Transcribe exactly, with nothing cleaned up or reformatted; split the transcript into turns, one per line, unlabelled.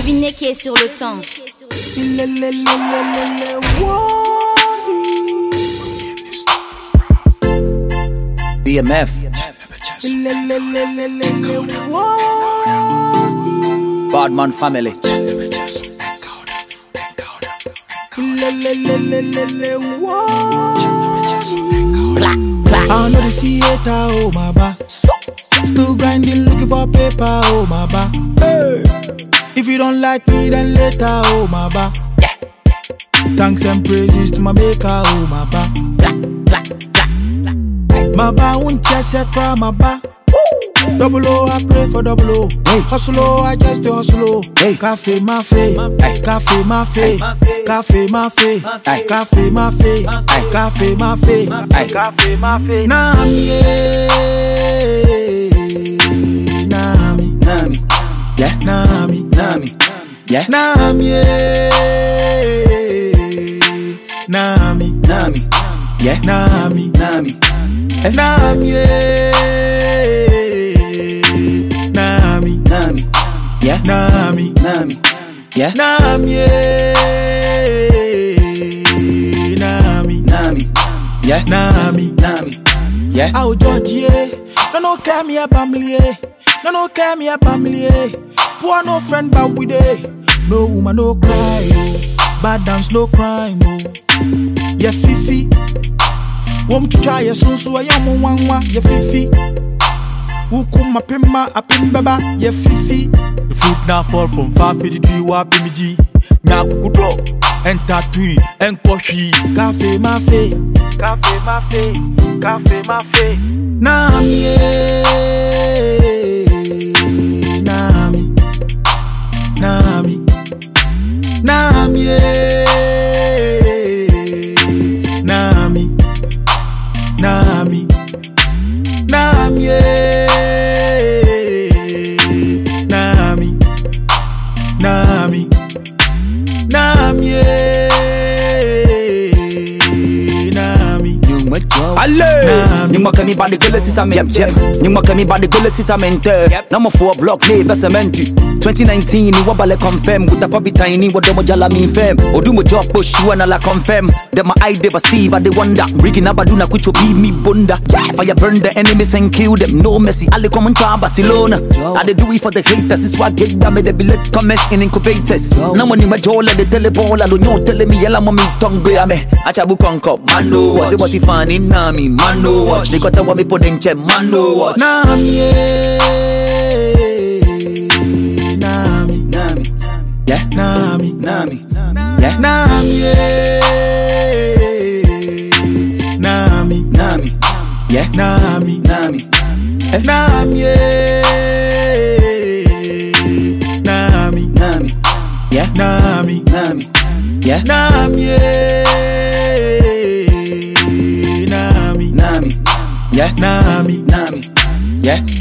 Devinez qui est sur le temps.
B M F Badman family.
I know the theater, oh my ba. Still grinding, looking for paper, oh my ba. Hey. If you don't like me, then later, oh my ba. Thanks and praises to my maker, oh my ba. My ba won't just set for my ba. Double O, I pray for double O. Hey. Hustle O, I just do hustle O. Hey. Cafe ma fe, cafe ma fe, cafe ma fe, cafe ma fe, cafe ma fe, cafe ma fe. Nami, Nami,
Nami, yeah,
Nami,
Nami, yeah,
Nami, Nami,
Nami, yeah,
Nami,
Nami,
Nami, Nami,
Nami, yeah,
Nami,
Nami, yeah,
Nami, Nami,
Nami, yeah,
Nami,
Nami, yeah.
Au Georgie, no no care me a family, no no care me a family. Poor no friend but we day. No woman no cry, oh. Bad dance no crime, oh. Yeah fifi, wom to try a son so I am one one. Yeah fifi, who come a pimma a pimbaba. Yeah fifi. The fruit now fall from far for the tree wa pimiji. Nya kukudro, and tattoo, and koshi. Cafe ma fe, cafe ma fe, cafe ma fe. Nami, Nami, Nami, Nami, Nami, Nami, Nami, Nami, Nami, Nami, Nami.
You make go. Allez, you make me bad the girl is a men. You make me bad the girl is a mentor. Number four block me best cement. twenty nineteen ni wabale confirm with a copy tiny what do jala mean fam. Odu mo job push you and la confirm. Them my eye but Steve I they wonder. Ricky Nabaduna kucho be me bunda. Fire burn the enemies and kill them. No messy. Ali come on to Barcelona. I they do it for the haters. It's what get them they be let comments in incubators. Now money my jola the teleball. I don't know tell me yella mommy tongue be ame. Achabu konko mando watch. They what if funny nami mando watch. They got the one me put in check mando watch.
Nami, Nami,
Nami, yeah,
Nami,
Nami, yeah,
Nami, Nami,
Nami, yeah,
Nami,
Nami,
Nami, Nami,
Nami, yeah,
Nami,
Nami, yeah,
Nami, Nami,
Nami, yeah,
Nami,
Nami, yeah.